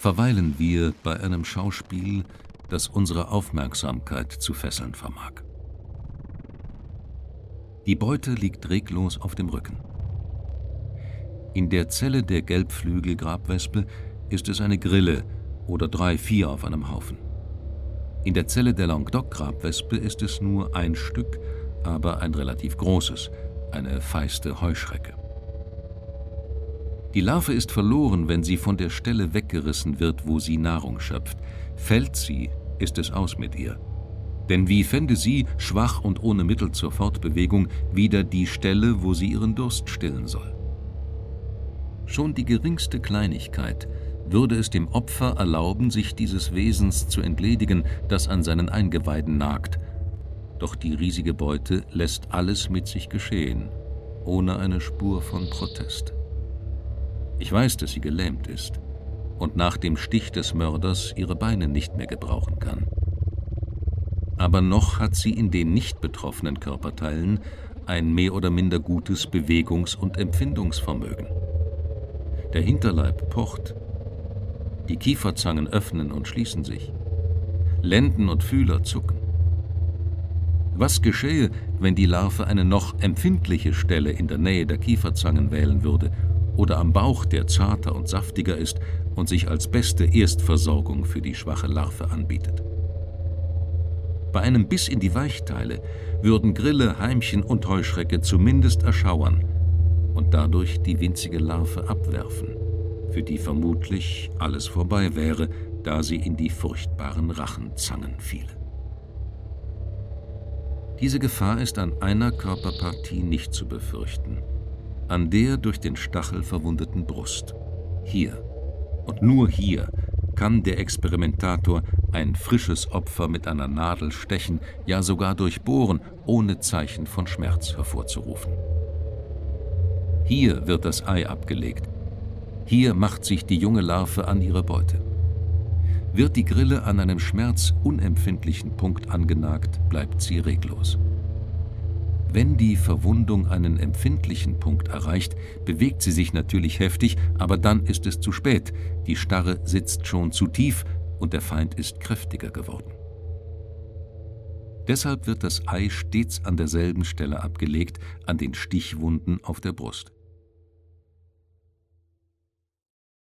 verweilen wir bei einem Schauspiel, das unsere Aufmerksamkeit zu fesseln vermag. Die Beute liegt reglos auf dem Rücken. In der Zelle der Gelbflügel-Grabwespe ist es eine Grille oder 3, 4 auf einem Haufen. In der Zelle der Languedoc-Grabwespe ist es nur ein Stück, aber ein relativ großes, eine feiste Heuschrecke. Die Larve ist verloren, wenn sie von der Stelle weggerissen wird, wo sie Nahrung schöpft. Fällt sie, ist es aus mit ihr. Denn wie fände sie, schwach und ohne Mittel zur Fortbewegung, wieder die Stelle, wo sie ihren Durst stillen soll? Schon die geringste Kleinigkeit würde es dem Opfer erlauben, sich dieses Wesens zu entledigen, das an seinen Eingeweiden nagt. Doch die riesige Beute lässt alles mit sich geschehen, ohne eine Spur von Protest. Ich weiß, dass sie gelähmt ist und nach dem Stich des Mörders ihre Beine nicht mehr gebrauchen kann. Aber noch hat sie in den nicht betroffenen Körperteilen ein mehr oder minder gutes Bewegungs- und Empfindungsvermögen. Der Hinterleib pocht, die Kieferzangen öffnen und schließen sich, Lenden und Fühler zucken. Was geschähe, wenn die Larve eine noch empfindliche Stelle in der Nähe der Kieferzangen wählen würde oder am Bauch, der zarter und saftiger ist und sich als beste Erstversorgung für die schwache Larve anbietet? Bei einem Biss in die Weichteile würden Grille, Heimchen und Heuschrecke zumindest erschauern und dadurch die winzige Larve abwerfen, für die vermutlich alles vorbei wäre, da sie in die furchtbaren Rachenzangen fiele. Diese Gefahr ist an einer Körperpartie nicht zu befürchten, an der durch den Stachel verwundeten Brust. Hier und nur hier kann der Experimentator ein frisches Opfer mit einer Nadel stechen, ja sogar durchbohren, ohne Zeichen von Schmerz hervorzurufen. Hier wird das Ei abgelegt. Hier macht sich die junge Larve an ihre Beute. Wird die Grille an einem schmerzunempfindlichen Punkt angenagt, bleibt sie reglos. Wenn die Verwundung einen empfindlichen Punkt erreicht, bewegt sie sich natürlich heftig, aber dann ist es zu spät. Die Starre sitzt schon zu tief und der Feind ist kräftiger geworden. Deshalb wird das Ei stets an derselben Stelle abgelegt, an den Stichwunden auf der Brust.